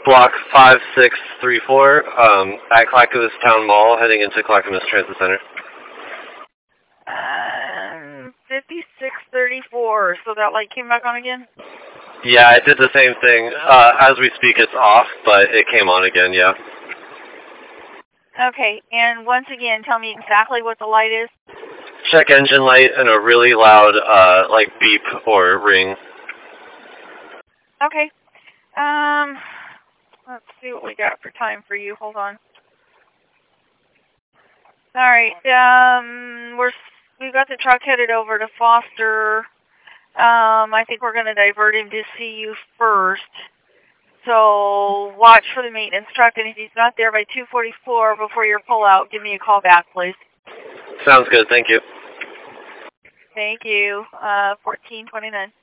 Block 5634, at Clackamas Town Mall, heading into Clackamas Transit Center. 5634, so that light came back on again? Yeah, I did the same thing. As we speak, it's off, but it came on again, yeah. Okay, and once again, tell me exactly what the light is. Check engine light and a really loud, like, beep or ring. Okay. Let's see what we got for time for you. Hold on. All right. We've got the truck headed over to Foster. I think we're going to divert him to see you first. So watch for the maintenance truck, and if he's not there by 2:44 before your pullout, give me a call back, please. Sounds good. Thank you. Thank you. 1429.